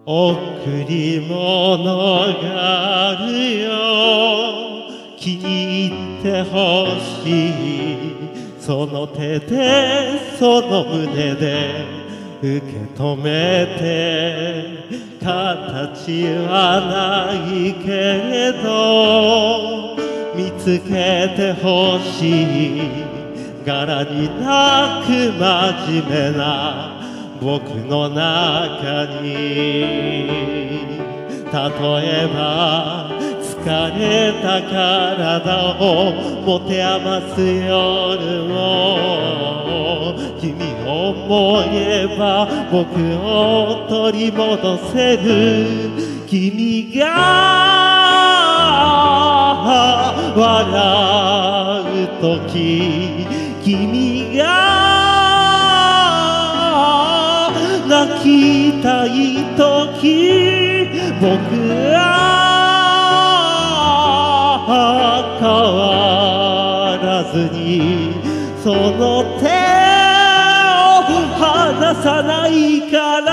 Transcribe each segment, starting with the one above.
贈り物があるよ、気に入ってほしい。その手でその胸で受け止めて、形はないけれど見つけてほしい。柄になく真面目な僕の中に、例えば疲れた体を持て余す夜も、君を思えば僕を取り戻せる。君が笑うとき、君が泣きたいとき、僕は変わらずにその手を離さないから。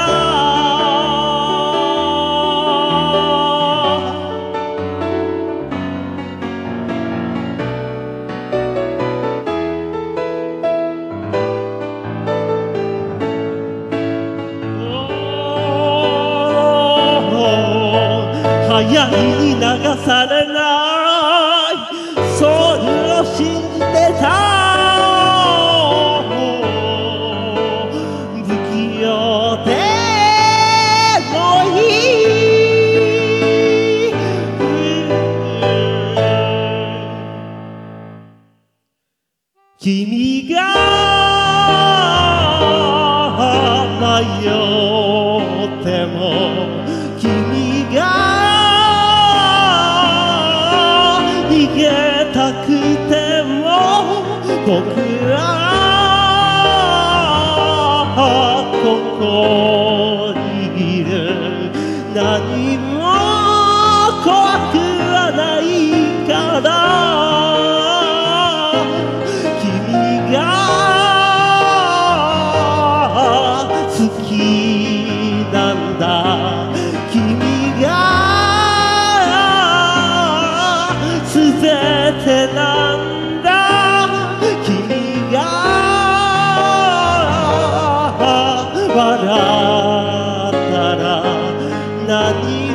流行りに流されないソウルを信じてた。不器用でもいい。君が迷っても、君が逃げたくても、僕はここにいる。何も怖くはないから。君が好きなんだ。君が全てなんだ。君が笑ったら何